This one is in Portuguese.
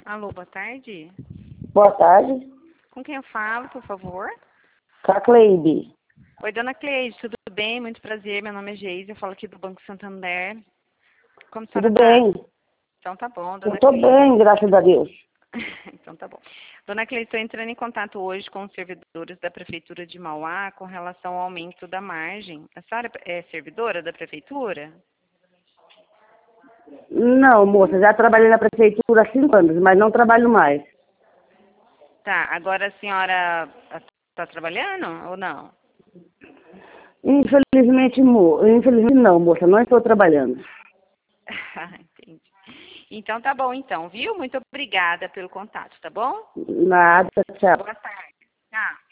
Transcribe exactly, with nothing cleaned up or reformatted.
Alô, boa tarde. Boa tarde. Com quem eu falo, por favor? Com a Cleide. Oi, dona Cleide, tudo bem? Muito prazer, meu nome é Geise, eu falo aqui do Banco Santander. Como a senhora Tudo tá? bem? Então tá bom, Eu dona estou Cleide. bem, graças a Deus. Então tá bom. Dona Cleide, estou entrando em contato hoje com os servidores da Prefeitura de Mauá com relação ao aumento da margem. A senhora é servidora da Prefeitura? Não, moça, já trabalhei na prefeitura há cinco anos, mas não trabalho mais. Tá, agora a senhora está trabalhando ou não? Infelizmente, mo... Infelizmente não, moça, não estou trabalhando. Entendi. Então tá bom então, viu? Muito obrigada pelo contato, tá bom? Nada, tchau. Boa tarde. Tchau.